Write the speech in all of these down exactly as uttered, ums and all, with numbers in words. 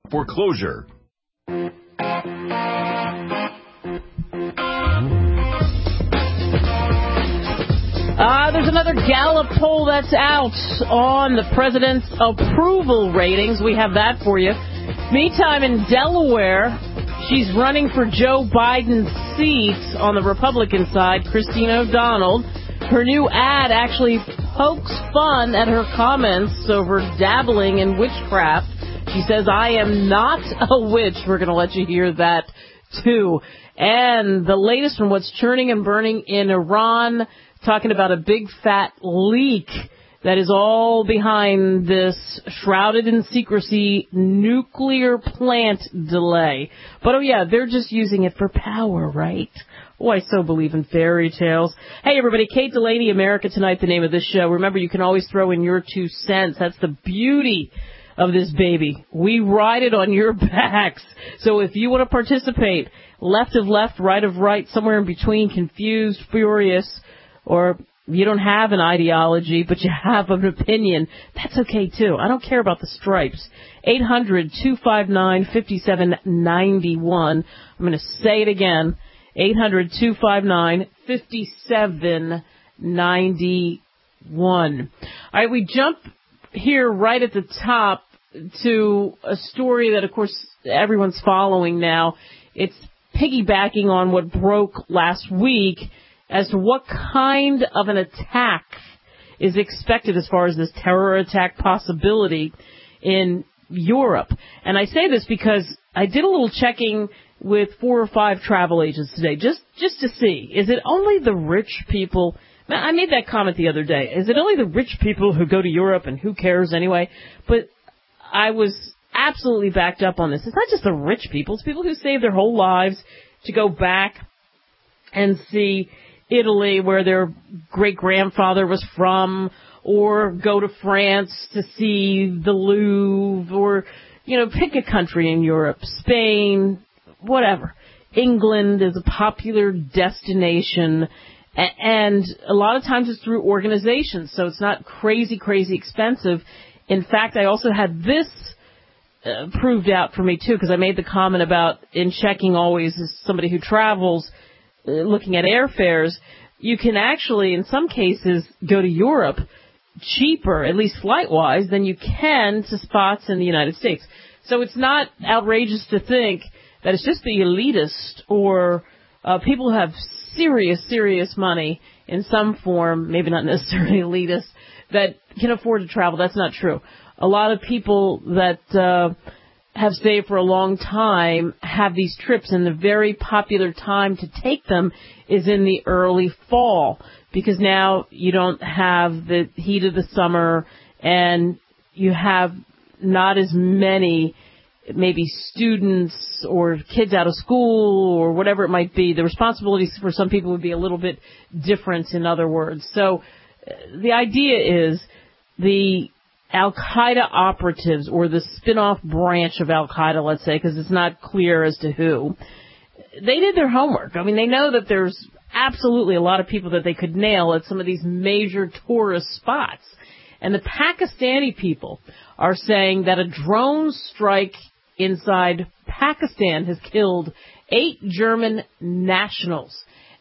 for closure. Uh, there's another Gallup poll that's out on the president's approval ratings. We have that for you. Meantime, in Delaware, she's running for Joe Biden's seat on the Republican side, Christine O'Donnell. Her new ad actually pokes fun at her comments over dabbling in witchcraft. She says, I am not a witch. We're going to let you hear that, too. And the latest from what's churning and burning in Iran, talking about a big fat leak that is all behind this shrouded in secrecy nuclear plant delay. But, oh, yeah, they're just using it for power, right? Oh, I so believe in fairy tales. Hey, everybody, Kate Delaney, America Tonight, the name of this show. Remember, you can always throw in your two cents. That's the beauty of this baby. We ride it on your backs. So if you want to participate, left of left, right of right, somewhere in between, confused, furious, or you don't have an ideology, but you have an opinion, that's okay, too. I don't care about the stripes. eight hundred, two five nine, five seven nine one. I'm going to say it again. eight hundred, two five nine, five seven nine one. All right, we jump here right at the top to a story that, of course, everyone's following now. It's piggybacking on what broke last week as to what kind of an attack is expected as far as this terror attack possibility in Europe. And I say this because I did a little checking with four or five travel agents today, just just to see, is it only the rich people? I made that comment the other day. Is it only the rich people who go to Europe, and who cares anyway? But I was absolutely backed up on this. It's not just the rich people. It's people who save their whole lives to go back and see Italy, where their great-grandfather was from, or go to France to see the Louvre, or, you know, pick a country in Europe, Spain, whatever. England is a popular destination, and a lot of times it's through organizations, so it's not crazy, crazy expensive. In fact, I also had this uh, proved out for me, too, because I made the comment about, in checking always as somebody who travels, uh, looking at airfares, you can actually, in some cases, go to Europe cheaper, at least flight-wise, than you can to spots in the United States. So it's not outrageous to think that it's just the elitist or uh, people who have serious, serious money in some form, maybe not necessarily elitist, that can afford to travel. That's not true. A lot of people that uh, have stayed for a long time have these trips, and the very popular time to take them is in the early fall, because now you don't have the heat of the summer, and you have not as many maybe students or kids out of school or whatever it might be. The responsibilities for some people would be a little bit different, in other words. So the idea is the Al-Qaeda operatives, or the spin-off branch of Al-Qaeda, let's say, because it's not clear as to who, they did their homework. I mean, they know that there's absolutely a lot of people that they could nail at some of these major tourist spots. And the Pakistani people are saying that a drone strike inside Pakistan has killed eight German nationals.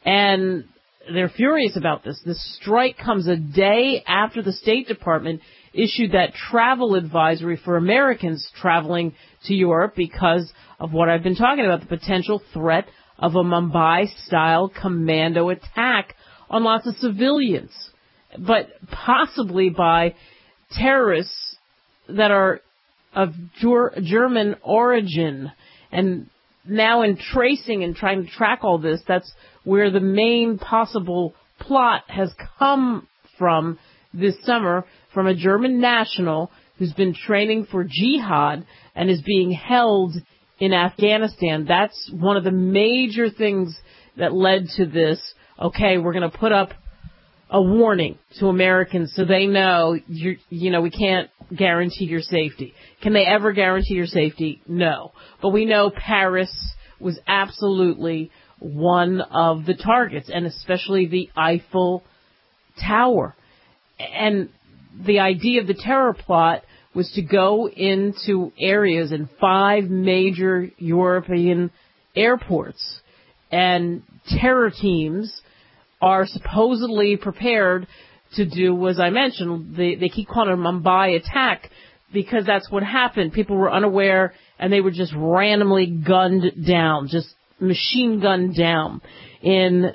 And they're furious about this. This strike comes a day after the State Department issued that travel advisory for Americans traveling to Europe because of what I've been talking about, the potential threat of a Mumbai-style commando attack on lots of civilians, but possibly by terrorists that are of German origin. And now in tracing and trying to track all this, that's where the main possible plot has come from this summer, from a German national who's been training for jihad and is being held in Afghanistan. That's one of the major things that led to this. Okay, we're going to put up a warning to Americans so they know, you you know, we can't guarantee your safety. Can they ever guarantee your safety? No. But we know Paris was absolutely one of the targets, and especially the Eiffel Tower. And the idea of the terror plot was to go into areas in five major European airports. And terror teams are supposedly prepared to do, as I mentioned, they, they keep calling it a Mumbai attack because that's what happened. People were unaware and they were just randomly gunned down, just machine gunned down in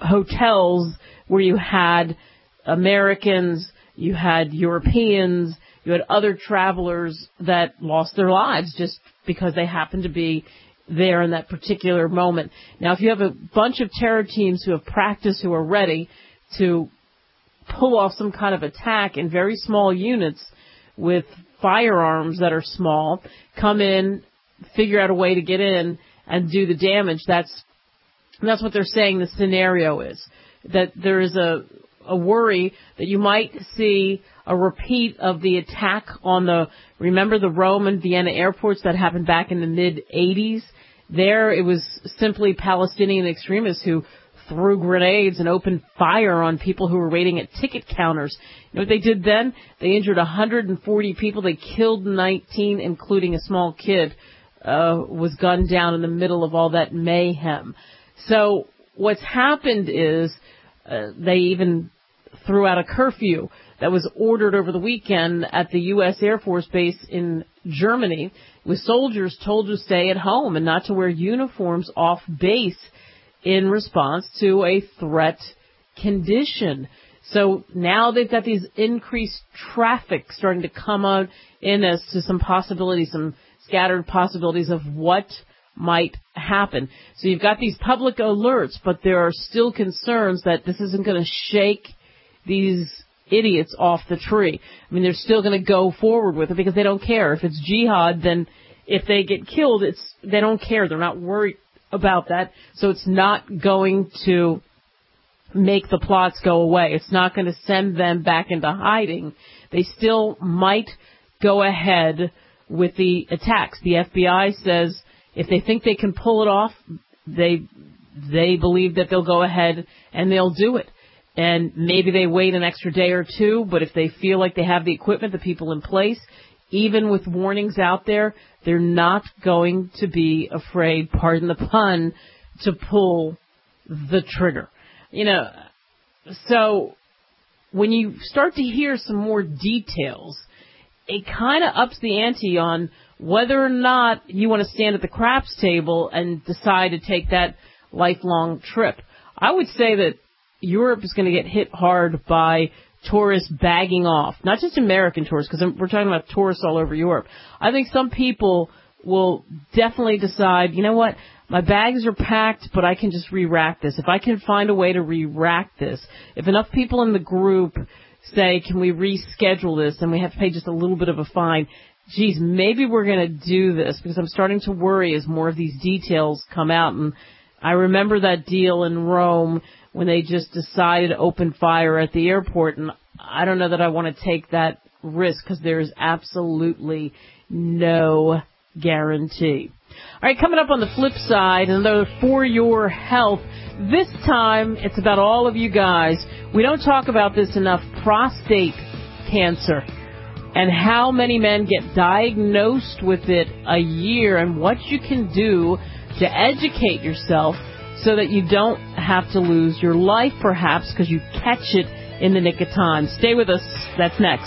hotels where you had Americans, you had Europeans, you had other travelers that lost their lives just because they happened to be there in that particular moment. Now, if you have a bunch of terror teams who have practiced, who are ready to pull off some kind of attack in very small units with firearms that are small, come in, figure out a way to get in and do the damage, that's that's what they're saying the scenario is. That there is a, a worry that you might see a repeat of the attack on the, remember the Rome and Vienna airports that happened back in the mid-eighties? There, it was simply Palestinian extremists who threw grenades and opened fire on people who were waiting at ticket counters. You know what they did then? They injured one hundred forty people. They killed nineteen, including a small kid, uh, was gunned down in the middle of all that mayhem. So what's happened is uh, they even threw out a curfew that was ordered over the weekend at the U S Air Force Base in Germany, with soldiers told to stay at home and not to wear uniforms off base in response to a threat condition. So now they've got these increased traffic starting to come out in as to some possibilities, some scattered possibilities of what might happen. So you've got these public alerts, but there are still concerns that this isn't going to shake these idiots off the tree. I mean, they're still going to go forward with it because they don't care. If it's jihad, then if they get killed, it's they don't care. They're not worried about that. So it's not going to make the plots go away. It's not going to send them back into hiding. They still might go ahead with the attacks. The F B I says if they think they can pull it off, they they believe that they'll go ahead and they'll do it. And maybe they wait an extra day or two, but if they feel like they have the equipment, the people in place, even with warnings out there, they're not going to be afraid, pardon the pun, to pull the trigger. You know, so when you start to hear some more details, it kind of ups the ante on whether or not you want to stand at the craps table and decide to take that lifelong trip. I would say that Europe is going to get hit hard by tourists bagging off, not just American tourists, because we're talking about tourists all over Europe. I think some people will definitely decide, you know what, my bags are packed, but I can just re-rack this. If I can find a way to re-rack this, if enough people in the group say, can we reschedule this, and we have to pay just a little bit of a fine, geez, maybe we're going to do this, because I'm starting to worry as more of these details come out. And I remember that deal in Rome when they just decided to open fire at the airport, and I don't know that I want to take that risk because there is absolutely no guarantee. All right, coming up on the flip side, another For Your Health. This time, it's about all of you guys. We don't talk about this enough, prostate cancer, and how many men get diagnosed with it a year, and what you can do to educate yourself so that you don't have to lose your life, perhaps, because you catch it in the nick of time. Stay with us. That's next.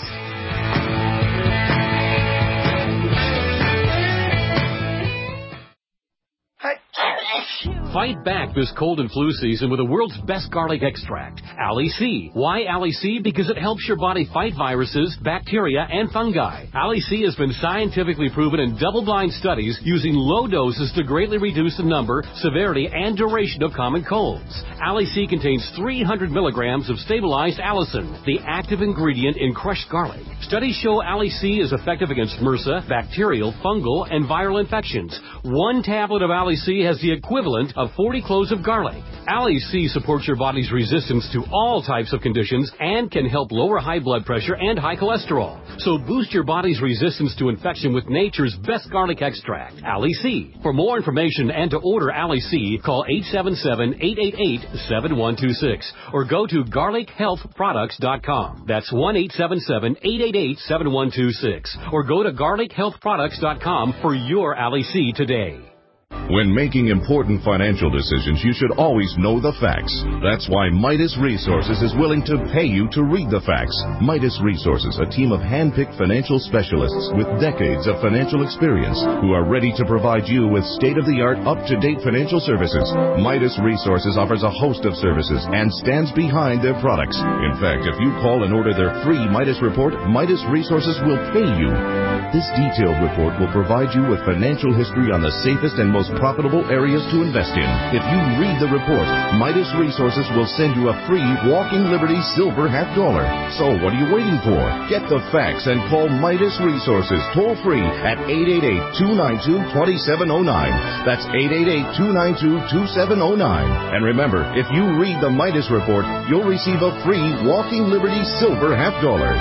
Fight back this cold and flu season with the world's best garlic extract, Ali-C. Why Ali-C? Because it helps your body fight viruses, bacteria, and fungi. Ali-C has been scientifically proven in double-blind studies using low doses to greatly reduce the number, severity, and duration of common colds. Ali-C contains three hundred milligrams of stabilized allicin, the active ingredient in crushed garlic. Studies show Ali-C is effective against MRSA, bacterial, fungal, and viral infections. One tablet of Ali-C has the equivalent equivalent of forty cloves of garlic. Ali C supports your body's resistance to all types of conditions and can help lower high blood pressure and high cholesterol. So boost your body's resistance to infection with nature's best garlic extract, Ali C. For more information and to order Ali C, call eight seven seven, eight eight eight, seven one two six or go to garlic health products dot com. That's one eight seven seven, eight eight eight, seven one two six or go to garlic health products dot com for your Ali C today. When making important financial decisions, you should always know the facts. That's why Midas Resources is willing to pay you to read the facts. Midas Resources, a team of hand-picked financial specialists with decades of financial experience who are ready to provide you with state-of-the-art, up-to-date financial services. Midas Resources offers a host of services and stands behind their products. In fact, if you call and order their free Midas report, Midas Resources will pay you. This detailed report will provide you with financial history on the safest and most profitable areas to invest in. If you read the report, Midas Resources will send you a free Walking Liberty silver half dollar. So what are you waiting for? Get the facts and call Midas Resources toll free at eight eight eight, two nine two, two seven zero nine. That's eight eight eight, two nine two, two seven zero nine. And remember, if you read the Midas report, you'll receive a free Walking Liberty silver half dollar.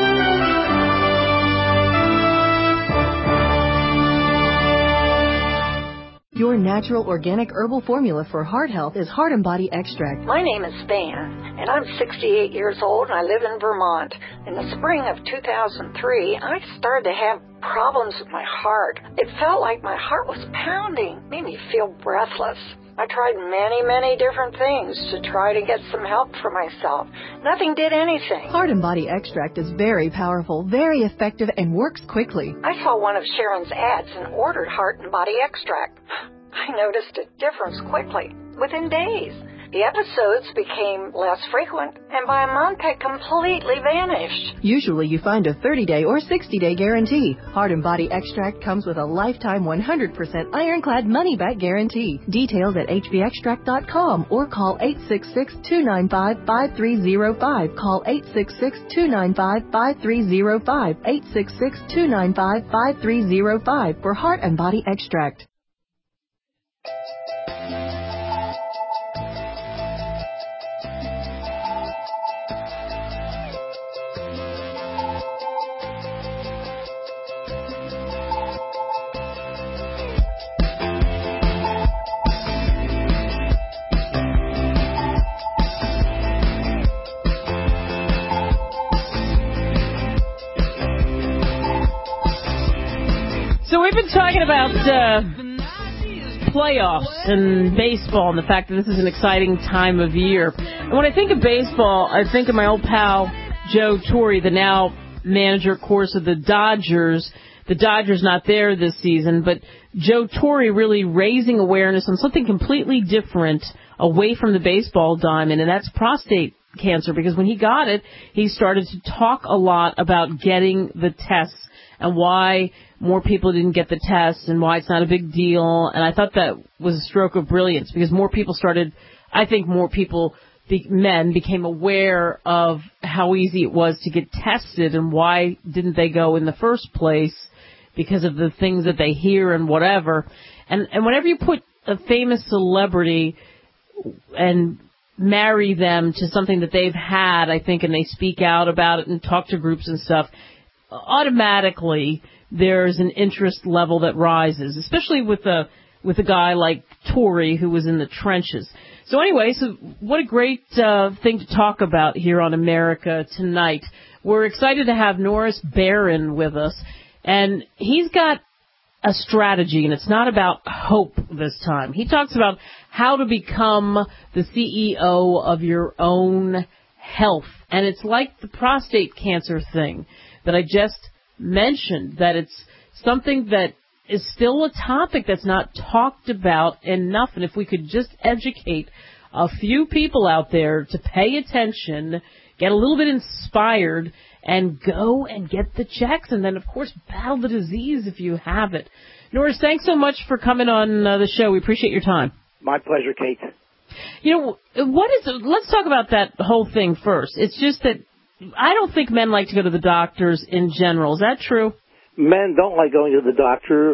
Your natural organic herbal formula for heart health is Heart and Body Extract. My name is Van, and I'm sixty-eight years old, and I live in Vermont. In the spring of two thousand three, I started to have problems with my heart. It felt like my heart was pounding, made me feel breathless. I tried many, many different things to try to get some help for myself. Nothing did anything. Heart and Body Extract is very powerful, very effective, and works quickly. I saw one of Sharon's ads and ordered Heart and Body Extract. I noticed a difference quickly, within days. The episodes became less frequent, and by a month had completely vanished. Usually you find a thirty-day or sixty-day guarantee. Heart and Body Extract comes with a lifetime one hundred percent ironclad money-back guarantee. Details at h b extract dot com or call eight six six, two nine five, five three zero five. Call eight six six, two nine five, five three zero five. eight six six, two nine five, five three zero five for Heart and Body Extract. So we've been talking about uh, playoffs and baseball and the fact that this is an exciting time of year. And when I think of baseball, I think of my old pal Joe Torre, the now manager, of course, of the Dodgers. The Dodgers not there this season, but Joe Torre really raising awareness on something completely different away from the baseball diamond, and that's prostate cancer. Because when he got it, he started to talk a lot about getting the tests and why more people didn't get the test and why it's not a big deal. And I thought that was a stroke of brilliance because more people started, I think more people, men, became aware of how easy it was to get tested and why didn't they go in the first place because of the things that they hear and whatever. And, and whenever you put a famous celebrity and marry them to something that they've had, I think, and they speak out about it and talk to groups and stuff, automatically there's an interest level that rises, especially with a with a guy like Torre who was in the trenches. So anyway, so what a great uh, thing to talk about here on America Tonight. We're excited to have Norris Barron with us, and he's got a strategy, and it's not about hope this time. He talks about how to become the C E O of your own health, and it's like the prostate cancer thing that I just mentioned, that it's something that is still a topic that's not talked about enough. And if we could just educate a few people out there to pay attention, get a little bit inspired, and go and get the checks, and then, of course, battle the disease if you have it. Norris, thanks so much for coming on uh, the show. We appreciate your time. My pleasure, Kate. You know, what is? Let's talk about that whole thing first. It's just that I don't think men like to go to the doctors in general. Is that true? Men don't like going to the doctor.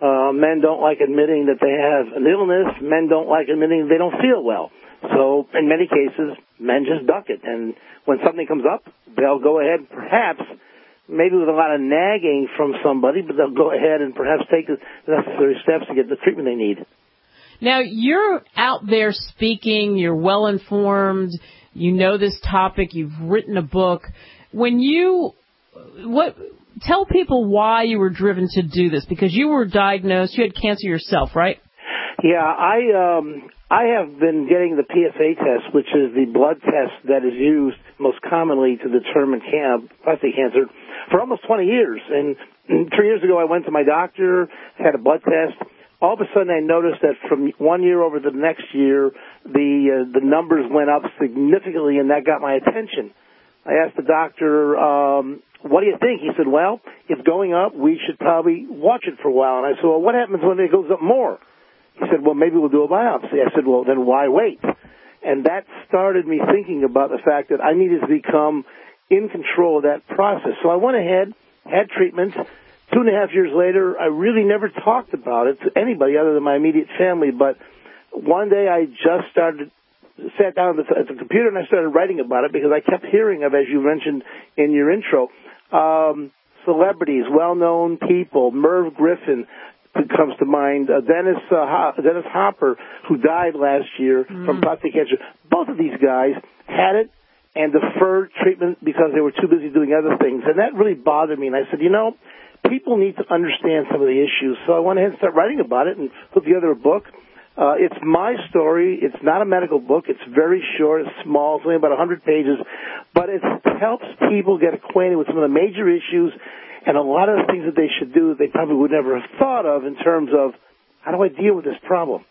Uh, men don't like admitting that they have an illness. Men don't like admitting they don't feel well. So in many cases, men just duck it. And when something comes up, they'll go ahead, perhaps, maybe with a lot of nagging from somebody, but they'll go ahead and perhaps take the necessary steps to get the treatment they need. Now, you're out there speaking, you're well-informed, you know this topic, you've written a book. When you, what, tell people why you were driven to do this, because you were diagnosed, you had cancer yourself, right? Yeah, I, um, I have been getting the P S A test, which is the blood test that is used most commonly to determine can- prostate cancer, for almost twenty years. And three years ago, I went to my doctor, had a blood test. All of a sudden, I noticed that from one year over the next year, the uh, the numbers went up significantly, and that got my attention. I asked the doctor, um, what do you think? He said, well, it's going up. We should probably watch it for a while. And I said, well, what happens when it goes up more? He said, well, maybe we'll do a biopsy. I said, well, then why wait? And that started me thinking about the fact that I needed to become in control of that process. So I went ahead, had treatments. Two and a half years later, I really never talked about it to anybody other than my immediate family. But one day I just started, sat down at the, at the computer and I started writing about it because I kept hearing of, as you mentioned in your intro, um, celebrities, well-known people, Merv Griffin, who comes to mind, uh, Dennis uh, Ho- Dennis Hopper, who died last year mm. from prostate cancer. Both of these guys had it and deferred treatment because they were too busy doing other things. And that really bothered me. And I said, you know, people need to understand some of the issues. So I went ahead and started writing about it and put together a book. Uh, it's my story. It's not a medical book. It's very short. It's small. It's only about one hundred pages. But it helps people get acquainted with some of the major issues and a lot of the things that they should do that they probably would never have thought of in terms of how do I deal with this problem.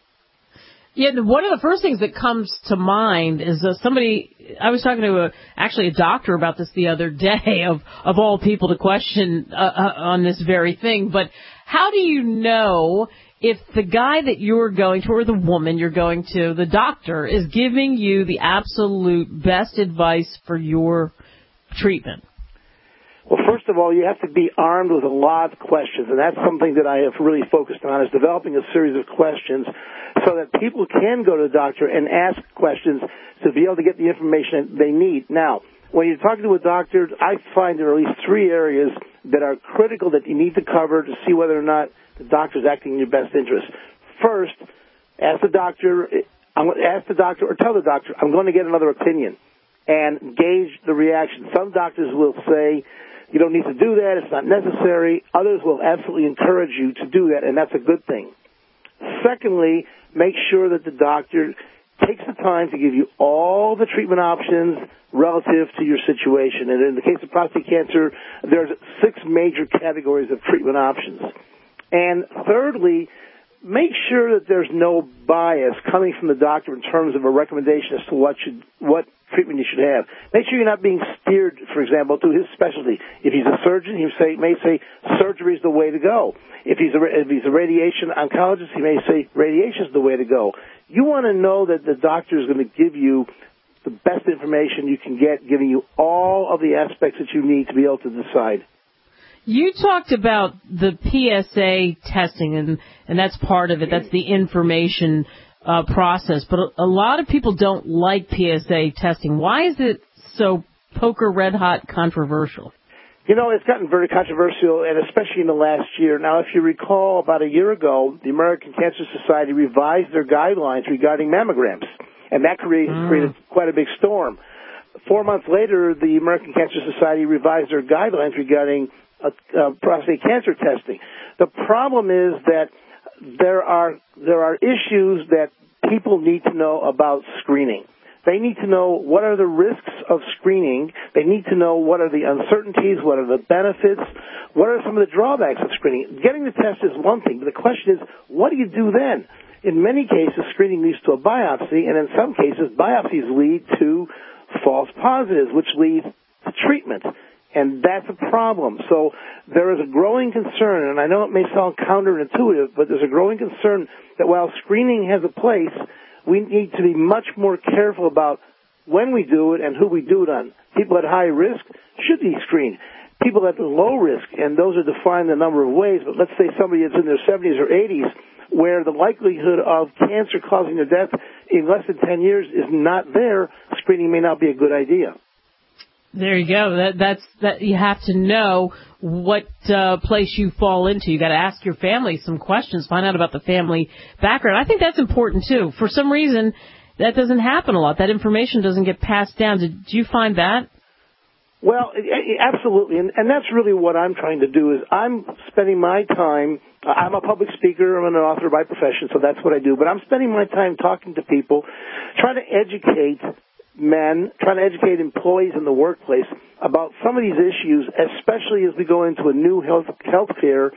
Yeah, one of the first things that comes to mind is uh, somebody, I was talking to a, actually a doctor about this the other day, of, of all people to question uh, uh, on this very thing, but how do you know if the guy that you're going to, or the woman you're going to, the doctor, is giving you the absolute best advice for your treatment? Well, first of all, you have to be armed with a lot of questions, and that's something that I have really focused on, is developing a series of questions so that people can go to the doctor and ask questions to be able to get the information they need. Now, when you're talking to a doctor, I find there are at least three areas that are critical that you need to cover to see whether or not the doctor's acting in your best interest. First, ask the doctor, I'm going to ask the doctor or tell the doctor, I'm going to get another opinion, and gauge the reaction. Some doctors will say, you don't need to do that, it's not necessary. Others will absolutely encourage you to do that, and that's a good thing. Secondly, make sure that the doctor takes the time to give you all the treatment options relative to your situation. And in the case of prostate cancer, there's six major categories of treatment options. And thirdly, make sure that there's no bias coming from the doctor in terms of a recommendation as to what should, what treatment you should have. Make sure you're not being steered, for example, to his specialty. If he's a surgeon, he say, may say surgery is the way to go. If he's a, if he's a radiation oncologist, he may say radiation is the way to go. You want to know that the doctor is going to give you the best information you can get, giving you all of the aspects that you need to be able to decide. You talked about the P S A testing, and, and that's part of it. That's the information uh, process. But a, a lot of people don't like P S A testing. Why is it so poker red hot controversial? You know, it's gotten very controversial, and especially in the last year. Now, if you recall, about a year ago, the American Cancer Society revised their guidelines regarding mammograms, and that created, mm. created quite a big storm. Four months later, the American Cancer Society revised their guidelines regarding uh, uh, prostate cancer testing. The problem is that there are there are issues that people need to know about screening. They need to know what are the risks of screening. They need to know what are the uncertainties, what are the benefits, what are some of the drawbacks of screening. Getting the test is one thing, but the question is, what do you do then? In many cases, screening leads to a biopsy, and in some cases, biopsies lead to false positives, which lead to treatment. And that's a problem. So there is a growing concern, and I know it may sound counterintuitive, but there's a growing concern that while screening has a place, we need to be much more careful about when we do it and who we do it on. People at high risk should be screened. people at the low risk, and those are defined in a number of ways, but let's say somebody is in their seventies or eighties, where the likelihood of cancer causing their death in less than ten years is not there, screening may not be a good idea. There you go. That, that's that. You have to know what uh, place you fall into. You got to ask your family some questions, find out about the family background. I think that's important too. For some reason, that doesn't happen a lot. That information doesn't get passed down. Did, did you find that? Well, absolutely, and, and that's really what I'm trying to do. Is I'm spending my time. I'm a public speaker. I'm an author by profession, so that's what I do. But I'm spending my time talking to people, trying to educate men, trying to educate employees in the workplace about some of these issues, especially as we go into a new health healthcare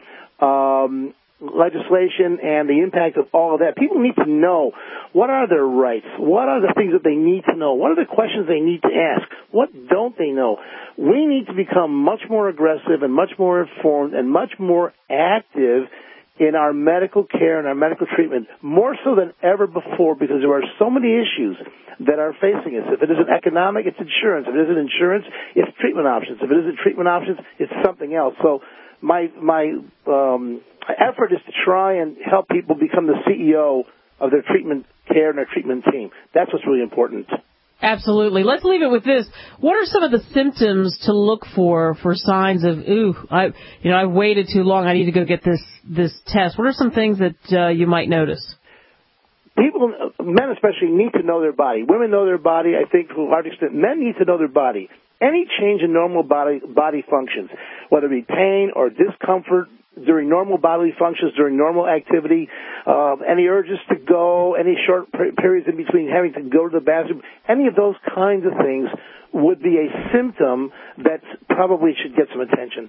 um, legislation and the impact of all of that. People need to know what are their rights, what are the things that they need to know, what are the questions they need to ask, what don't they know. We need to become much more aggressive and much more informed and much more active in our medical care and our medical treatment, more so than ever before, because there are so many issues that are facing us. If it isn't economic, it's insurance. If it isn't insurance, it's treatment options. If it isn't treatment options, it's something else. So my my um, effort is to try and help people become the C E O of their treatment care and their treatment team. That's what's really important. Absolutely. Let's leave it with this. What are some of the symptoms to look for for signs of, ooh, I, you know, I've waited too long. I need to go get this this test. What are some things that uh, you might notice? People, men especially, need to know their body. Women know their body, I think, to a large extent. Men need to know their body. Any change in normal body body functions, whether it be pain or discomfort during normal bodily functions, during normal activity, uh, any urges to go, any short periods in between having to go to the bathroom, any of those kinds of things would be a symptom that probably should get some attention.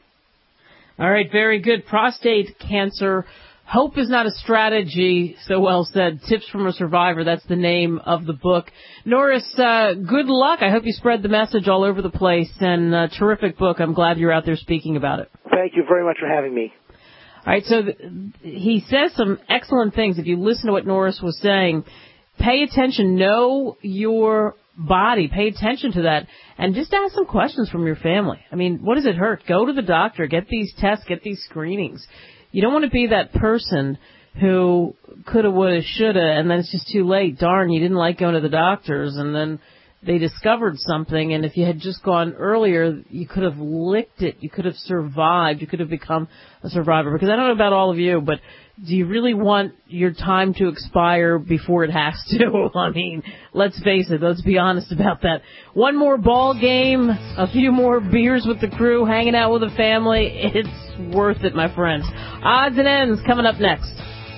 All right, very good. Prostate cancer. Hope is not a strategy, so well said. Tips from a Survivor, that's the name of the book. Norris, uh, good luck. I hope you spread the message all over the place, and a terrific book. I'm glad you're out there speaking about it. Thank you very much for having me. All right, so th- he says some excellent things. If you listen to what Norris was saying, pay attention, know your body, pay attention to that, and just ask some questions from your family. I mean, what does it hurt? Go to the doctor, get these tests, get these screenings. You don't want to be that person who coulda, woulda, shoulda, and then it's just too late. Darn, you didn't like going to the doctors, and then they discovered something, and if you had just gone earlier, you could have licked it. You could have survived. You could have become a survivor. Because I don't know about all of you, but do you really want your time to expire before it has to? I mean, let's face it. Let's be honest about that. One more ball game, a few more beers with the crew, hanging out with the family. It's worth it, my friends. Odds and Ends coming up next.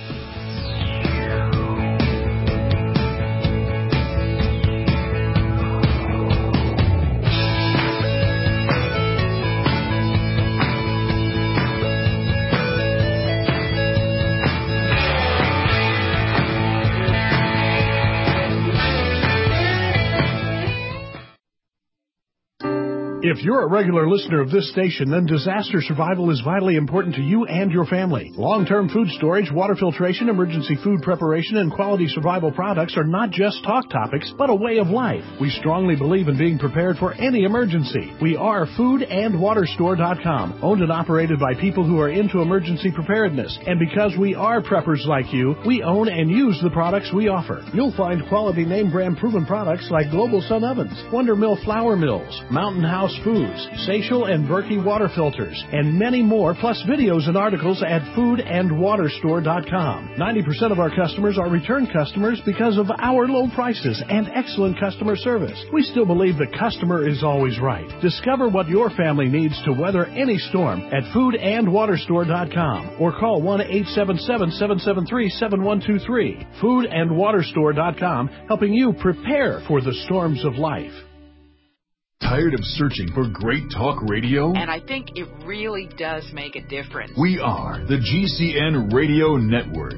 If you're a regular listener of this station, then disaster survival is vitally important to you and your family. Long-term food storage, water filtration, emergency food preparation, and quality survival products are not just talk topics, but a way of life. We strongly believe in being prepared for any emergency. We are food and water store dot com, owned and operated by people who are into emergency preparedness. And because we are preppers like you, we own and use the products we offer. You'll find quality name brand proven products like Global Sun Ovens, Wonder Mill Flour Mills, Mountain House Foods, Seychelles and Berkey water filters, and many more, plus videos and articles at food and water store dot com. ninety percent of our customers are return customers because of our low prices and excellent customer service. We still believe the customer is always right. Discover what your family needs to weather any storm at food and water store dot com or call one eight seven seven, seven seven three, seven one two three. food and water store dot com, helping you prepare for the storms of life. Tired of searching for great talk radio? And I think it really does make a difference. We are the G C N Radio Network.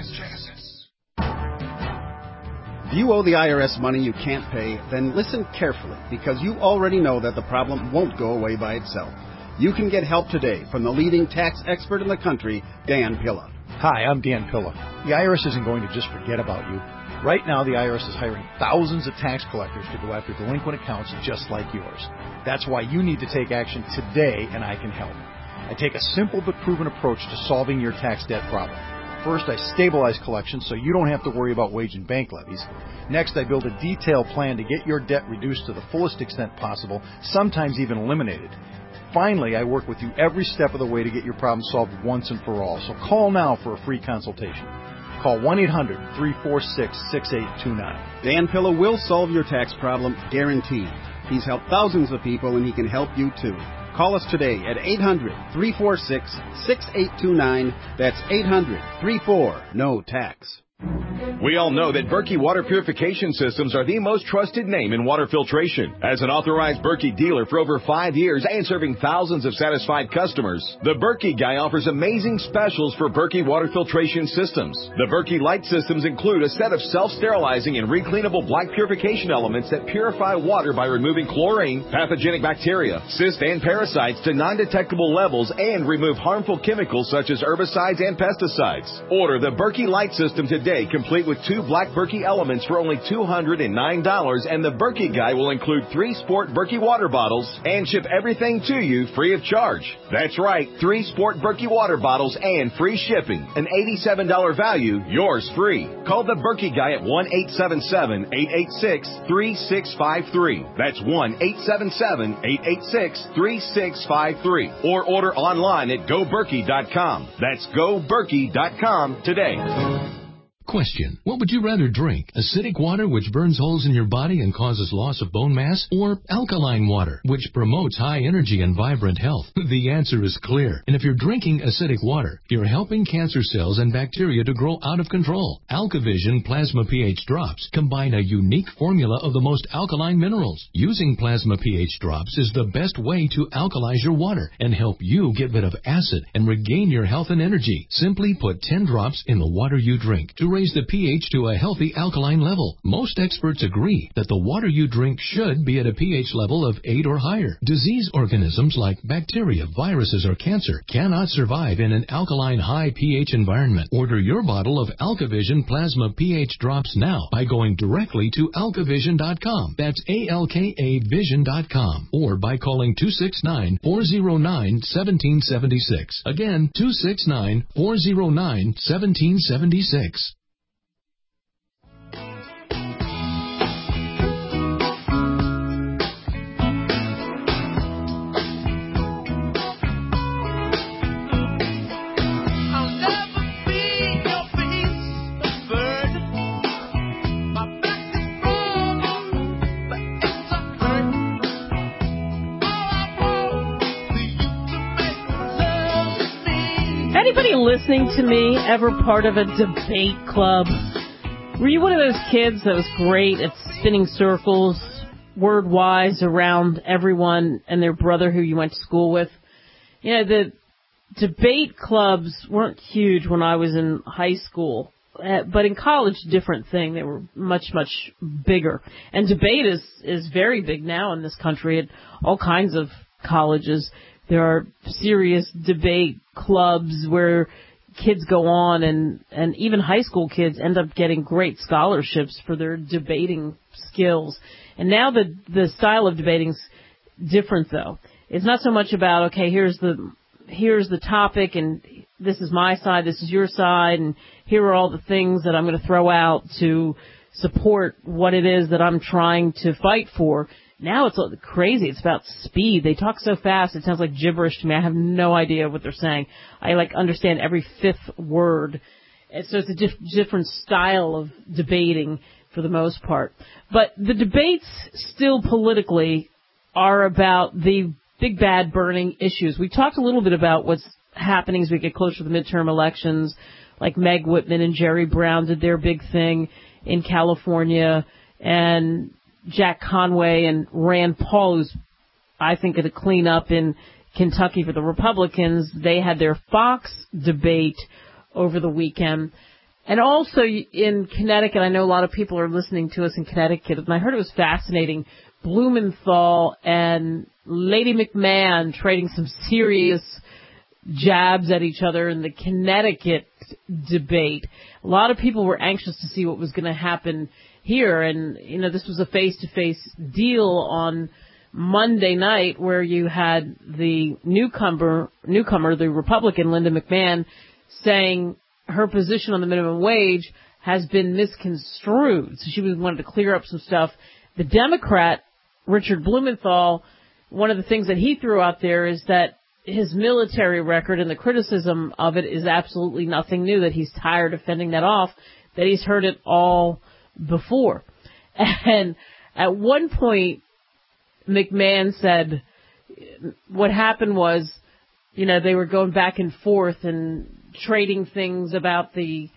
If you owe the I R S money you can't pay, then listen carefully, because you already know that the problem won't go away by itself. You can get help today from the leading tax expert in the country, Dan Pilla. Hi, I'm Dan Pilla. The I R S isn't going to just forget about you. Right now, the I R S is hiring thousands of tax collectors to go after delinquent accounts just like yours. That's why you need to take action today, and I can help. I take a simple but proven approach to solving your tax debt problem. First, I stabilize collections so you don't have to worry about wage and bank levies. Next, I build a detailed plan to get your debt reduced to the fullest extent possible, sometimes even eliminated. Finally, I work with you every step of the way to get your problem solved once and for all. So call now for a free consultation. Call one eight hundred, three four six, six eight two nine. Dan Pilla will solve your tax problem, guaranteed. He's helped thousands of people, and he can help you too. Call us today at eight hundred, three four six, six eight two nine. That's eight hundred, three four, N O tax. We all know that Berkey water purification systems are the most trusted name in water filtration. As an authorized Berkey dealer for over five years and serving thousands of satisfied customers, the Berkey Guy offers amazing specials for Berkey water filtration systems. The Berkey Light systems include a set of self-sterilizing and recleanable black purification elements that purify water by removing chlorine, pathogenic bacteria, cysts, and parasites to non-detectable levels and remove harmful chemicals such as herbicides and pesticides. Order the Berkey Light system today, complete with two black Berkey elements for only two hundred nine dollars, and the Berkey Guy will include three Sport Berkey water bottles and ship everything to you free of charge. That's right, three Sport Berkey water bottles and free shipping. An eighty-seven dollars value, yours free. Call the Berkey Guy at one eight seven seven, eight eight six, three six five three. That's one eight seven seven, eight eight six, three six five three. Or order online at go berkey dot com. That's go berkey dot com today. Question. What would you rather drink? Acidic water, which burns holes in your body and causes loss of bone mass? Or alkaline water, which promotes high energy and vibrant health? The answer is clear. And if you're drinking acidic water, you're helping cancer cells and bacteria to grow out of control. AlkaVision Plasma pH Drops combine a unique formula of the most alkaline minerals. Using Plasma pH Drops is the best way to alkalize your water and help you get rid of acid and regain your health and energy. Simply put ten drops in the water you drink to raise the pH to a healthy alkaline level. Most experts agree that the water you drink should be at a pH level of eight or higher. Disease organisms like bacteria, viruses, or cancer cannot survive in an alkaline high pH environment. Order your bottle of AlkaVision Plasma pH Drops now by going directly to alka vision dot com. That's A L K A vision dot com. Or by calling two six nine, four zero nine, one seven seven six. Again, two six nine, four zero nine, one seven seven six. Anybody listening to me ever part of a debate club? Were you one of those kids that was great at spinning circles, word-wise, around everyone and their brother who you went to school with? You know, the debate clubs weren't huge when I was in high school, uh, but in college, different thing. They were much, much bigger. And debate is, is very big now in this country at all kinds of colleges. There are serious debate clubs where kids go on, and, and even high school kids end up getting great scholarships for their debating skills. And now the the style of debating is different, though. It's not so much about, okay, here's the here's the topic, and this is my side, this is your side, and here are all the things that I'm going to throw out to support what it is that I'm trying to fight for. Now it's crazy. It's about speed. They talk so fast, it sounds like gibberish to me. I have no idea what they're saying. I, like, understand every fifth word. And so it's a diff- different style of debating for the most part. But the debates still politically are about the big, bad, burning issues. We talked a little bit about what's happening as we get closer to the midterm elections, like Meg Whitman and Jerry Brown did their big thing in California, and Jack Conway and Rand Paul, who's, I think, going to clean up in Kentucky for the Republicans. They had their Fox debate over the weekend. And also in Connecticut, I know a lot of people are listening to us in Connecticut, and I heard it was fascinating. Blumenthal and Lady McMahon trading some serious jabs at each other in the Connecticut debate. A lot of people were anxious to see what was going to happen here. And, you know, this was a face-to-face deal on Monday night where you had the newcomer, newcomer, the Republican Linda McMahon, saying her position on the minimum wage has been misconstrued. So she wanted to clear up some stuff. The Democrat, Richard Blumenthal, one of the things that he threw out there is that his military record and the criticism of it is absolutely nothing new, that he's tired of fending that off, that he's heard it all before. And at one point, McMahon said what happened was, you know, they were going back and forth and trading things about the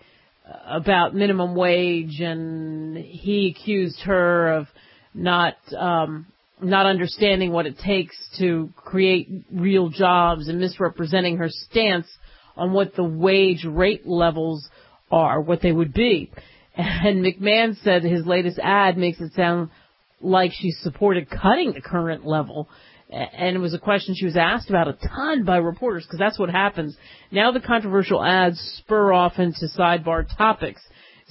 about minimum wage, and he accused her of not um, not understanding what it takes to create real jobs and misrepresenting her stance on what the wage rate levels are, what they would be. And McMahon said his latest ad makes it sound like she supported cutting the current level. And it was a question she was asked about a ton by reporters, because that's what happens. Now the controversial ads spur off into sidebar topics.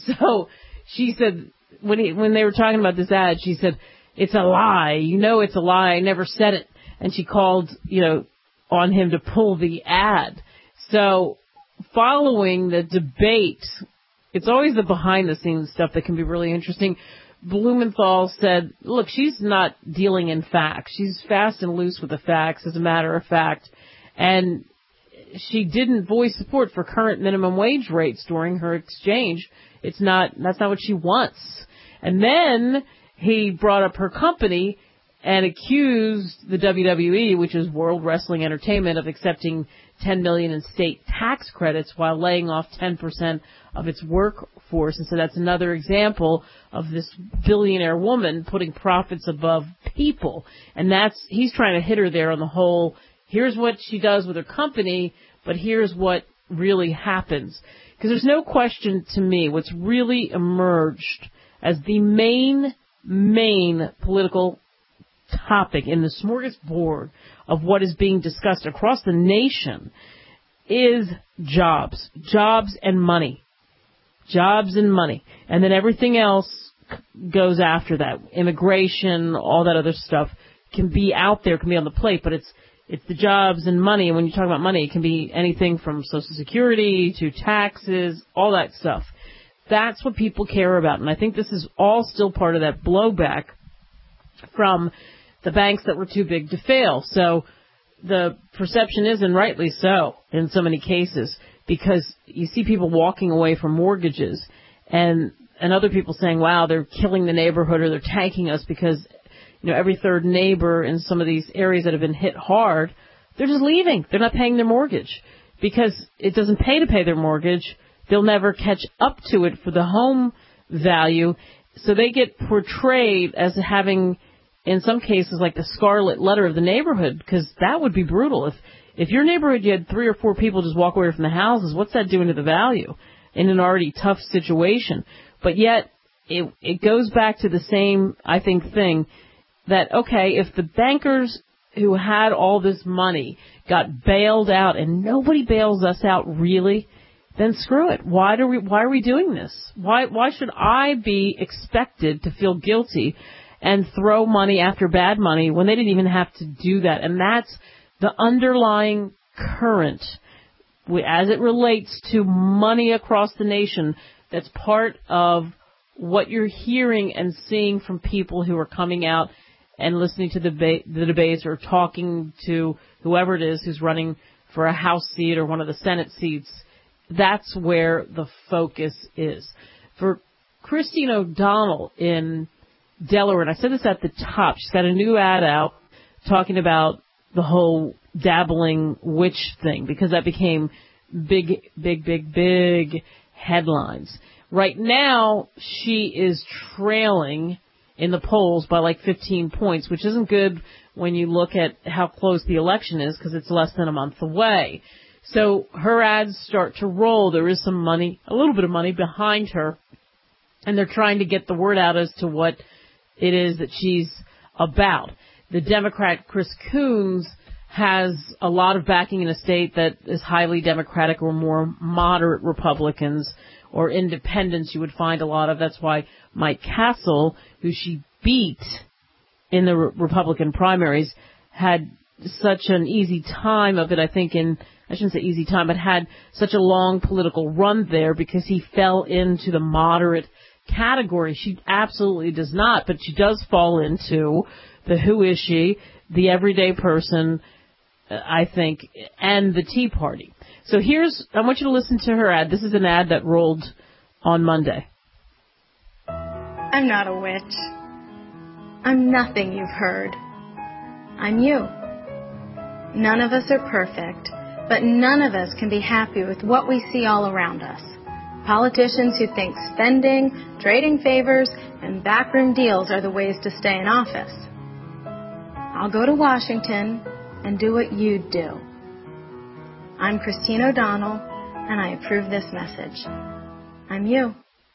So she said, when he, when they were talking about this ad, she said, "It's a lie. You know it's a lie. I never said it." And she called, you know, on him to pull the ad. So following the debate, it's always the behind-the-scenes stuff that can be really interesting. Blumenthal said, look, she's not dealing in facts. She's fast and loose with the facts, as a matter of fact. And she didn't voice support for current minimum wage rates during her exchange. It's not, that's not what she wants. And then he brought up her company and accused the W W E, which is World Wrestling Entertainment, of accepting ten million dollars in state tax credits while laying off ten percent of its workforce. And so that's another example of this billionaire woman putting profits above people. And that's, he's trying to hit her there on the whole, here's what she does with her company, but here's what really happens. Because there's no question to me what's really emerged as the main, main political topic in the smorgasbord of what is being discussed across the nation is jobs. Jobs and money. Jobs and money. And then everything else goes after that. Immigration, all that other stuff can be out there, can be on the plate, but it's it's the jobs and money. And when you talk about money, it can be anything from Social Security to taxes, all that stuff. That's what people care about. And I think this is all still part of that blowback from the banks that were too big to fail. So the perception is, and rightly so, in so many cases, because you see people walking away from mortgages and and other people saying, wow, they're killing the neighborhood or they're tanking us because, you know, every third neighbor in some of these areas that have been hit hard, they're just leaving. They're not paying their mortgage because it doesn't pay to pay their mortgage. They'll never catch up to it for the home value. So they get portrayed as having, in some cases, like the scarlet letter of the neighborhood, because that would be brutal. If if your neighborhood, you had three or four people just walk away from the houses, what's that doing to the value in an already tough situation? But yet, it it goes back to the same, I think, thing that, okay, if the bankers who had all this money got bailed out and nobody bails us out really, then screw it. Why do we, why are we doing this? Why, why should I be expected to feel guilty and throw money after bad money when they didn't even have to do that? And that's the underlying current as it relates to money across the nation. That's part of what you're hearing and seeing from people who are coming out and listening to the, deba- the debates or talking to whoever it is who's running for a House seat or one of the Senate seats. That's where the focus is. For Christine O'Donnell in Delaware, and I said this at the top, she's got a new ad out talking about the whole dabbling witch thing, because that became big, big, big, big headlines. Right now, she is trailing in the polls by like fifteen points, which isn't good when you look at how close the election is, because it's less than a month away. So her ads start to roll. There is some money, a little bit of money behind her, and they're trying to get the word out as to what it is that she's about. The Democrat Chris Coons has a lot of backing in a state that is highly Democratic or more moderate Republicans or independents you would find a lot of. That's why Mike Castle, who she beat in the re- Republican primaries, had such an easy time of it, I think, in, I shouldn't say easy time, but had such a long political run there because he fell into the moderate category. She absolutely does not, but she does fall into the who is she, the everyday person, I think, and the Tea Party. So here's, I want you to listen to her ad. This is an ad that rolled on Monday. I'm not a witch. I'm nothing you've heard. I'm you. None of us are perfect, but none of us can be happy with what we see all around us. Politicians who think spending, trading favors, and backroom deals are the ways to stay in office. I'll go to Washington and do what you do. I'm Christine O'Donnell, and I approve this message. I'm you.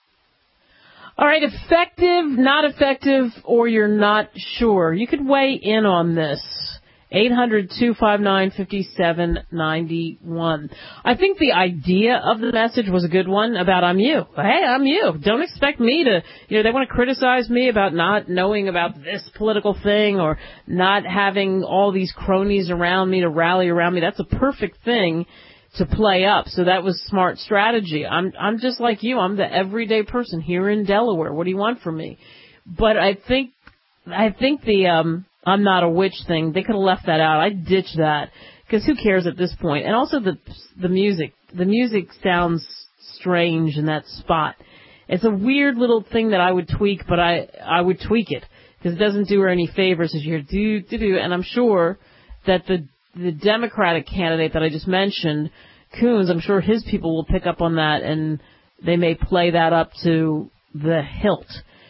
All right, effective, not effective, or you're not sure. You could weigh in on this. eight hundred, two five nine, five seven nine one. I think the idea of the message was a good one about I'm you. Hey, I'm you. Don't expect me to, you know, they want to criticize me about not knowing about this political thing or not having all these cronies around me to rally around me. That's a perfect thing to play up. So that was smart strategy. I'm, I'm just like you. I'm the everyday person here in Delaware. What do you want from me? But I think, I think the, um, I'm not a witch thing, they could have left that out. I'd ditch that, because who cares at this point? And also the the music. The music sounds strange in that spot. It's a weird little thing that I would tweak, but I, I would tweak it, because it doesn't do her any favors as you hear do, do, do. And I'm sure that the, the Democratic candidate that I just mentioned, Coons, I'm sure his people will pick up on that, and they may play that up to the hilt.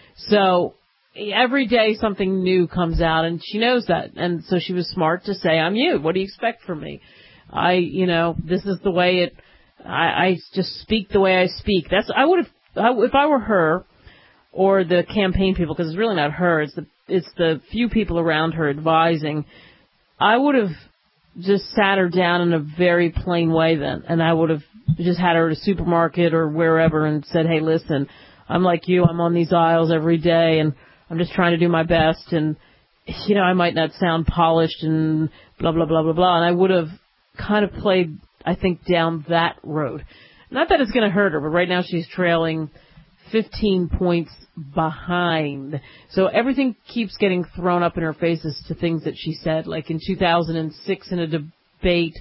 So every day something new comes out, and she knows that. And so she was smart to say, I'm you. What do you expect from me? I, you know, this is the way it, I, I just speak the way I speak. That's, I would have, I, if I were her or the campaign people, because it's really not her, it's the, it's the few people around her advising, I would have just sat her down in a very plain way then. And I would have just had her at a supermarket or wherever and said, hey, listen, I'm like you. I'm on these aisles every day, and I'm just trying to do my best, and, you know, I might not sound polished and blah, blah, blah, blah, blah. And I would have kind of played, I think, down that road. Not that it's going to hurt her, but right now she's trailing fifteen points behind. So everything keeps getting thrown up in her faces to things that she said. Like in two thousand six in a debate,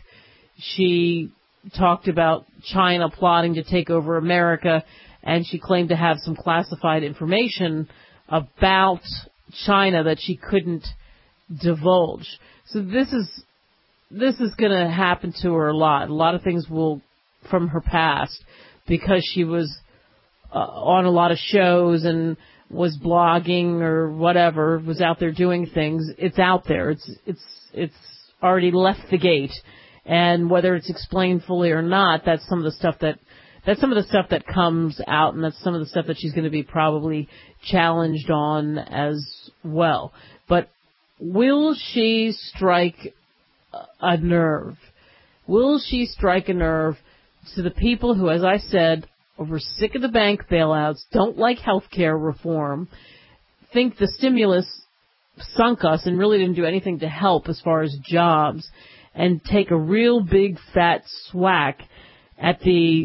she talked about China plotting to take over America, and she claimed to have some classified information about China that she couldn't divulge. So this is this is going to happen to her a lot. A lot of things will from her past, because she was uh, on a lot of shows and was blogging or whatever, was out there doing things. It's out there. It's it's it's already left the gate, and whether it's explained fully or not, that's some of the stuff that That's some of the stuff that comes out, and that's some of the stuff that she's going to be probably challenged on as well. But will she strike a nerve? Will she strike a nerve to the people who, as I said, are sick of the bank bailouts, don't like health care reform, think the stimulus sunk us and really didn't do anything to help as far as jobs, and take a real big fat swack at the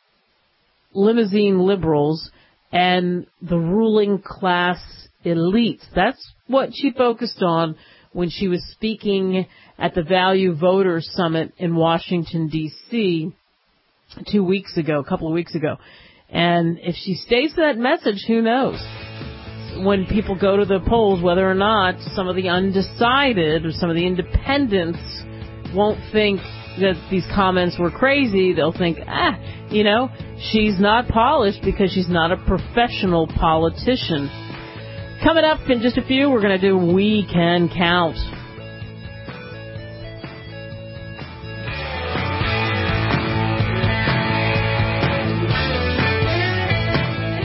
limousine liberals and the ruling class elites? That's what she focused on when she was speaking at the Value Voters Summit in Washington, D C two weeks ago, a couple of weeks ago. And if she stays to that message, who knows? When people go to the polls, whether or not some of the undecided or some of the independents won't think that these comments were crazy, they'll think, ah, you know, she's not polished because she's not a professional politician. Coming up in just a few, we're going to do We Can Count.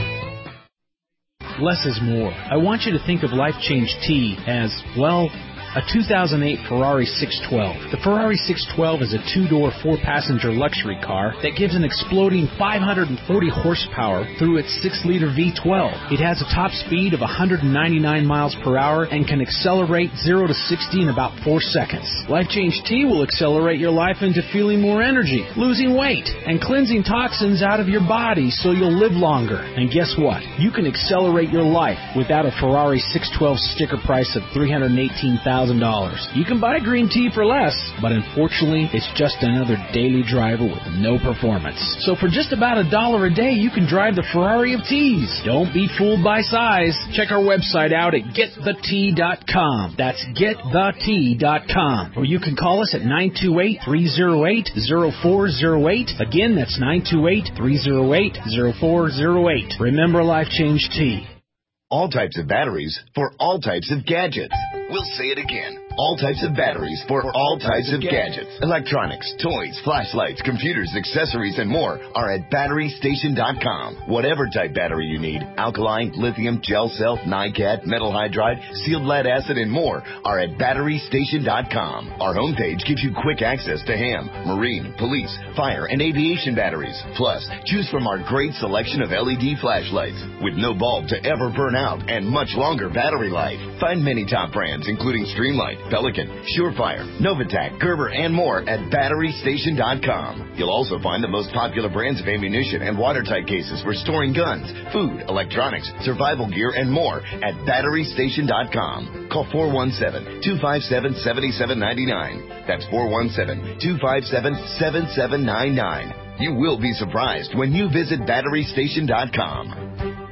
Less is more. I want you to think of Life Change Tea as, well, a two thousand eight Ferrari six twelve. The Ferrari six twelve is a two-door, four-passenger luxury car that gives an exploding five hundred forty horsepower through its six-liter V twelve. It has a top speed of one hundred ninety-nine miles per hour and can accelerate zero to sixty in about four seconds. Life Change Tea will accelerate your life into feeling more energy, losing weight, and cleansing toxins out of your body so you'll live longer. And guess what? You can accelerate your life without a Ferrari six twelve sticker price of three hundred eighteen thousand dollars. You can buy green tea for less, but unfortunately, it's just another daily driver with no performance. So for just about a dollar a day, you can drive the Ferrari of teas. Don't be fooled by size. Check our website out at get the tea dot com. That's get the tea dot com. Or you can call us at nine two eight, three oh eight, oh four oh eight. Again, that's nine two eight, three oh eight, oh four oh eight. Remember Life Change Tea. All types of batteries for all types of gadgets. We'll say it again. All types of batteries for all types of gadgets. Electronics, toys, flashlights, computers, accessories, and more are at battery station dot com. Whatever type battery you need, alkaline, lithium, gel cell, NiCad, metal hydride, sealed lead acid, and more are at battery station dot com. Our homepage gives you quick access to ham, marine, police, fire, and aviation batteries. Plus, choose from our great selection of L E D flashlights with no bulb to ever burn out and much longer battery life. Find many top brands including Streamlight, Pelican, Surefire, Novatac, Gerber, and more at battery station dot com. You'll also find the most popular brands of ammunition and watertight cases for storing guns, food, electronics, survival gear, and more at battery station dot com. Call four one seven, two five seven, seven seven nine nine. That's four one seven, two five seven, seven seven nine nine. You will be surprised when you visit battery station dot com.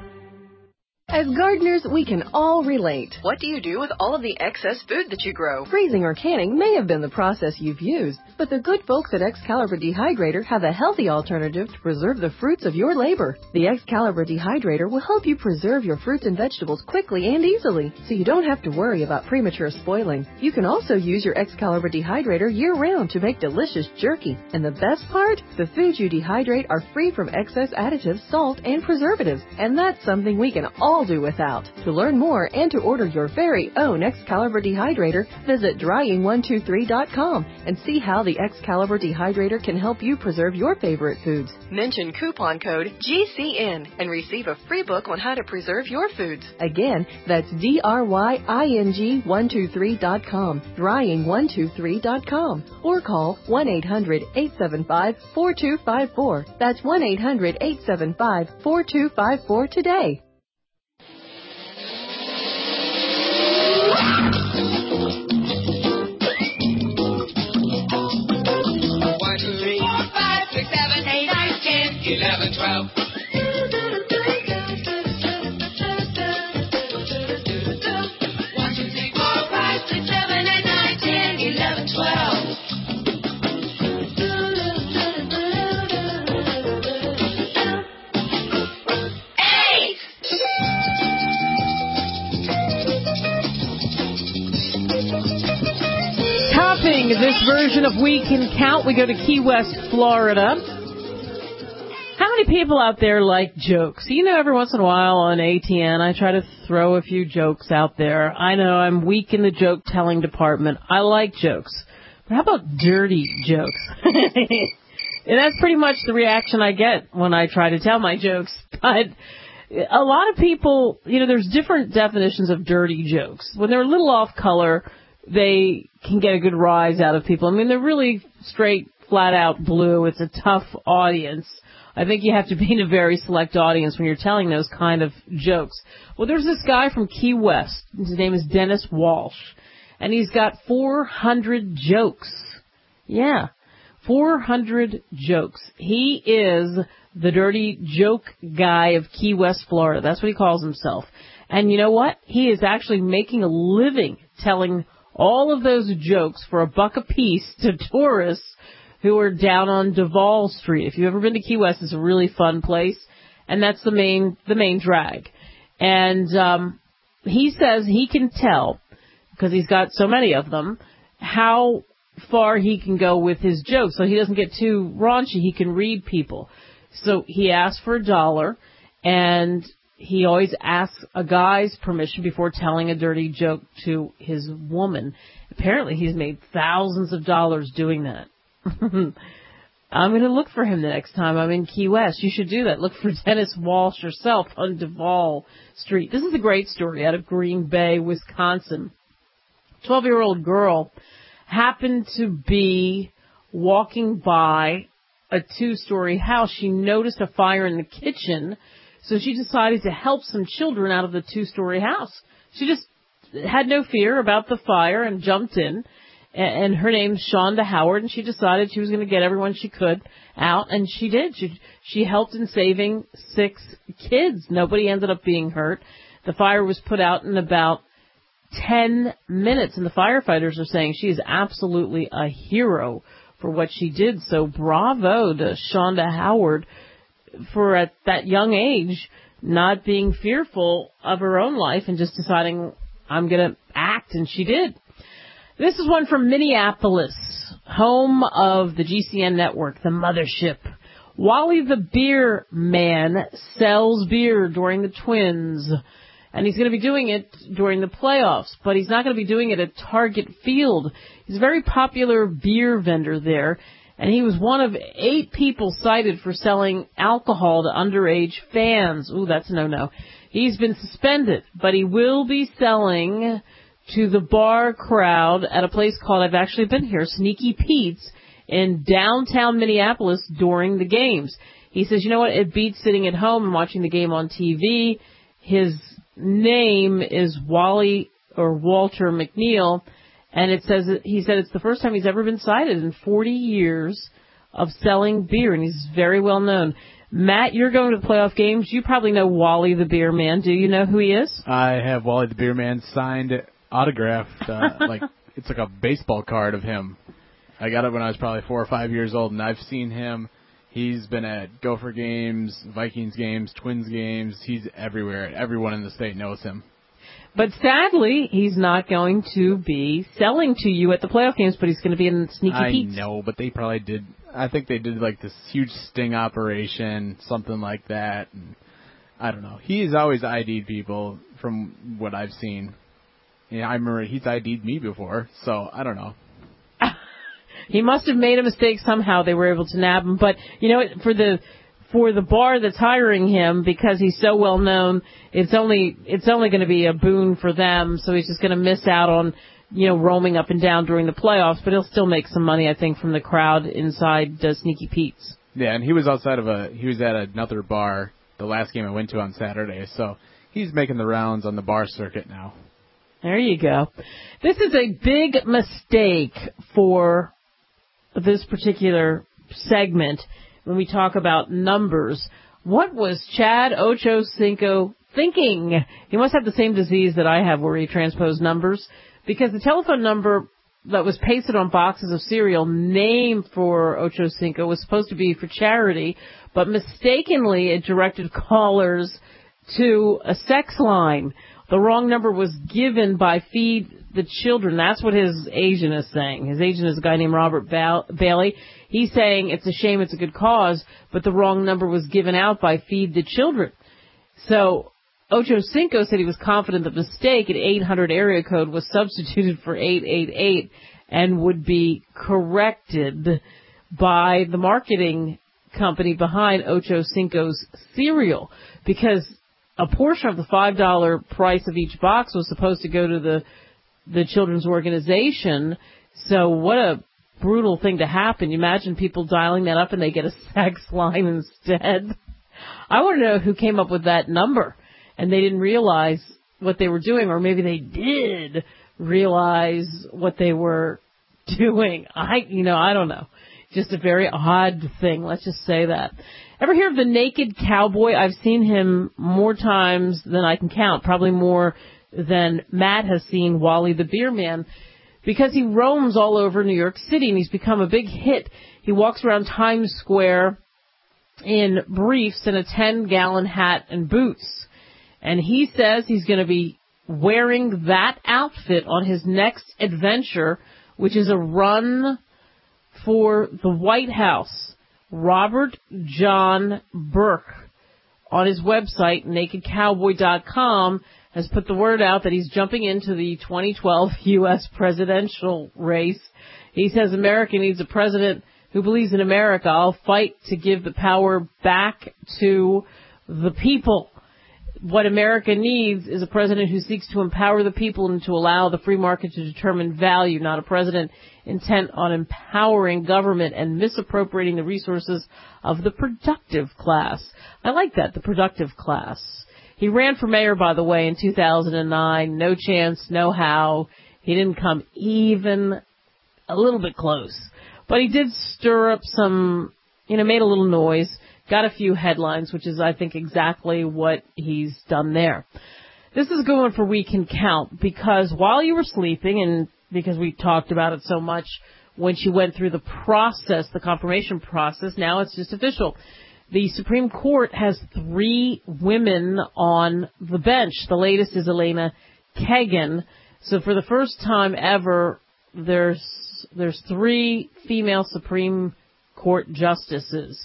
As gardeners, we can all relate. What do you do with all of the excess food that you grow? Freezing or canning may have been the process you've used, but the good folks at Excalibur Dehydrator have a healthy alternative to preserve the fruits of your labor. The Excalibur Dehydrator will help you preserve your fruits and vegetables quickly and easily, so you don't have to worry about premature spoiling. You can also use your Excalibur Dehydrator year-round to make delicious jerky. And the best part? The foods you dehydrate are free from excess additives, salt, and preservatives, and that's something we can all do without. To learn more and to order your very own Excalibur Dehydrator, visit drying one two three dot com and see how the Excalibur Dehydrator can help you preserve your favorite foods. Mention coupon code G C N and receive a free book on how to preserve your foods. Again, that's D R Y I N G one two three dot com, drying one two three dot com, or call one eight hundred, eight seven five, four two five four. That's one eight hundred, eight seven five, four two five four today. eleven, twelve. One, two, three, four, five, six, seven, eight, nine, ten, eleven, twelve. Eight! Topping this version of We Can Count, we go to Key West, Florida. How many people out there like jokes? You know, every once in a while on A T N, I try to throw a few jokes out there. I know I'm weak in the joke-telling department. I like jokes. But how about dirty jokes? And that's pretty much the reaction I get when I try to tell my jokes. But a lot of people, you know, there's different definitions of dirty jokes. When they're a little off color, they can get a good rise out of people. I mean, they're really straight, flat-out blue. It's a tough audience. I think you have to be in a very select audience when you're telling those kind of jokes. Well, there's this guy from Key West. His name is Dennis Walsh, and he's got four hundred jokes. Yeah, four hundred jokes. He is the dirty joke guy of Key West, Florida. That's what he calls himself. And you know what? He is actually making a living telling all of those jokes for a buck a piece to tourists who are down on Duval Street. If you've ever been to Key West, it's a really fun place, and that's the main the main drag. And um, he says he can tell, because he's got so many of them, how far he can go with his jokes, so he doesn't get too raunchy. He can read people. So he asked for a dollar, and he always asks a guy's permission before telling a dirty joke to his woman. Apparently he's made thousands of dollars doing that. I'm going to look for him the next time I'm in Key West. You should do that. Look for Dennis Walsh yourself on Duval Street. This is a great story out of Green Bay, Wisconsin. twelve-year-old girl happened to be walking by a two-story house. She noticed a fire in the kitchen, so she decided to help some children out of the two-story house. She just had no fear about the fire and jumped in. And her name's Shonda Howard, and she decided she was going to get everyone she could out, and she did. She she helped in saving six kids. Nobody ended up being hurt. The fire was put out in about ten minutes, and the firefighters are saying she is absolutely a hero for what she did. So bravo to Shonda Howard for, at that young age, not being fearful of her own life and just deciding, I'm going to act, and she did. This is one from Minneapolis, home of the G C N network, the mothership. Wally the Beer Man sells beer during the Twins, and he's going to be doing it during the playoffs, but he's not going to be doing it at Target Field. He's a very popular beer vendor there, and he was one of eight people cited for selling alcohol to underage fans. Ooh, that's a no-no. He's been suspended, but he will be selling to the bar crowd at a place called, I've actually been here, Sneaky Pete's in downtown Minneapolis during the games. He says, you know what, it beats sitting at home and watching the game on T V. His name is Wally or Walter McNeil, and it says, he said it's the first time he's ever been cited in forty years of selling beer, and he's very well known. Matt, you're going to the playoff games. You probably know Wally the Beer Man. Do you know who he is? I have Wally the Beer Man signed, autographed, uh, like it's like a baseball card of him. I got it when I was probably four or five years old, and I've seen him. He's been at Gopher games, Vikings games, Twins games. He's everywhere. Everyone in the state knows him. But sadly, he's not going to be selling to you at the playoff games, but he's going to be in Sneaky I Pete's. I know, but they probably did. I think they did like this huge sting operation, something like that. And I don't know. He's always I D'd people from what I've seen. Yeah, I remember he's I D'd me before, so I don't know. He must have made a mistake somehow. They were able to nab him. But, you know, for the for the bar that's hiring him, because he's so well known, it's only it's only going to be a boon for them. So he's just going to miss out on, you know, roaming up and down during the playoffs. But he'll still make some money, I think, from the crowd inside uh, Sneaky Pete's. Yeah, and he was outside of a he was at another bar the last game I went to on Saturday. So he's making the rounds on the bar circuit now. There you go. This is a big mistake for this particular segment when we talk about numbers. What was Chad Ochocinco thinking? He must have the same disease that I have where he transposed numbers, because the telephone number that was pasted on boxes of cereal named for Ochocinco was supposed to be for charity, but mistakenly it directed callers to a sex line. The wrong number was given by Feed the Children. That's what his agent is saying. His agent is a guy named Robert ba- Bailey. He's saying it's a shame, it's a good cause, but the wrong number was given out by Feed the Children. So Ochocinco said he was confident the mistake at eight hundred area code was substituted for eight eight eight and would be corrected by the marketing company behind Ochocinco's cereal, because a portion of the five dollar price of each box was supposed to go to the the children's organization. So what a brutal thing to happen. You imagine people dialing that up and they get a sex line instead. I want to know who came up with that number and they didn't realize what they were doing, or maybe they did realize what they were doing. I, you know, I don't know. Just a very odd thing. Let's just say that. Ever hear of the Naked Cowboy? I've seen him more times than I can count, probably more than Matt has seen Wally the Beer Man, because he roams all over New York City and he's become a big hit. He walks around Times Square in briefs and a ten-gallon hat and boots. And he says he's going to be wearing that outfit on his next adventure, which is a run for the White House. Robert John Burke on his website, naked cowboy dot com, has put the word out that he's jumping into the twenty twelve U S presidential race. He says America needs a president who believes in America. I'll fight to give the power back to the people. What America needs is a president who seeks to empower the people and to allow the free market to determine value, not a president intent on empowering government and misappropriating the resources of the productive class. I like that, the productive class. He ran for mayor, by the way, in two thousand nine. No chance, no how. He didn't come even a little bit close. But he did stir up some, you know, made a little noise. Got a few headlines, which is, I think, exactly what he's done there. This is a good one for We Can Count, because while you were sleeping, and because we talked about it so much when she went through the process, the confirmation process, now it's just official. The Supreme Court has three women on the bench. The latest is Elena Kagan. So for the first time ever, there's there's three female Supreme Court justices.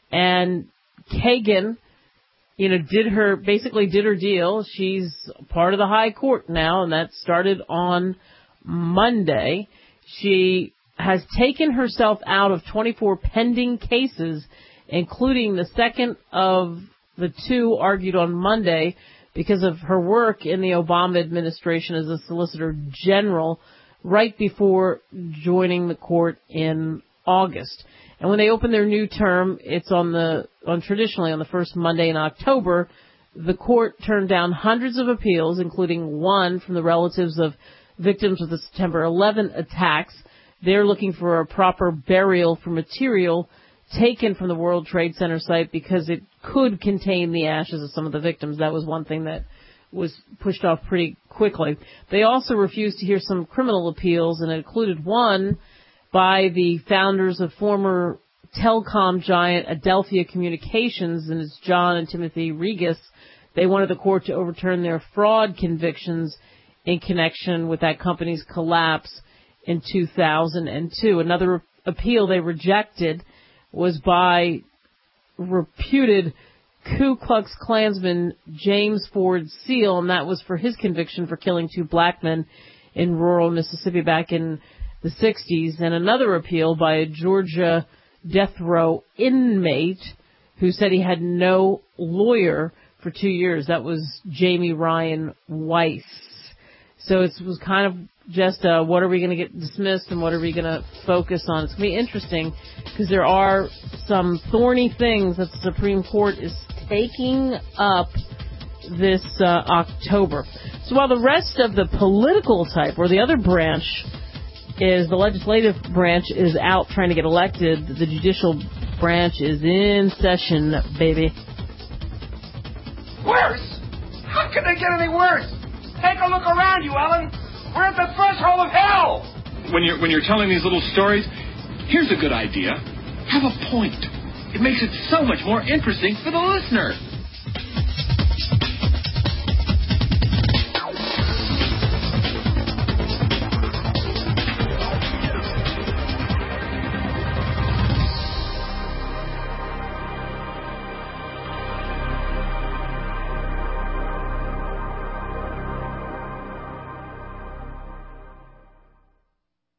And Kagan, you know, did her, basically did her deal. She's part of the high court now, and that started on Monday. She has taken herself out of twenty-four pending cases, including the second of the two argued on Monday because of her work in the Obama administration as a Solicitor General right before joining the court in August. And when they open their new term, it's on the, on traditionally on the first Monday in October. The court turned down hundreds of appeals, including one from the relatives of victims of the September eleventh attacks. They're looking for a proper burial for material taken from the World Trade Center site because it could contain the ashes of some of the victims. That was one thing that was pushed off pretty quickly. They also refused to hear some criminal appeals, and it included one by the founders of former telecom giant Adelphia Communications, and it's John and Timothy Regas. They wanted the court to overturn their fraud convictions in connection with that company's collapse in two thousand two. Another appeal they rejected was by reputed Ku Klux Klansman James Ford Seal, and that was for his conviction for killing two black men in rural Mississippi back in the sixties, and another appeal by a Georgia death row inmate who said he had no lawyer for two years. That was Jamie Ryan Weiss. So it was kind of just uh, what are we going to get dismissed and what are we going to focus on. It's going to be interesting because there are some thorny things that the Supreme Court is taking up this uh, October. So while the rest of the political type, or the other branch, is the legislative branch is out trying to get elected, the judicial branch is in session, baby. Worse? How can they get any worse? Take a look around you, Ellen. We're at the threshold of hell. When you're when you're telling these little stories, here's a good idea. Have a point. It makes it so much more interesting for the listener.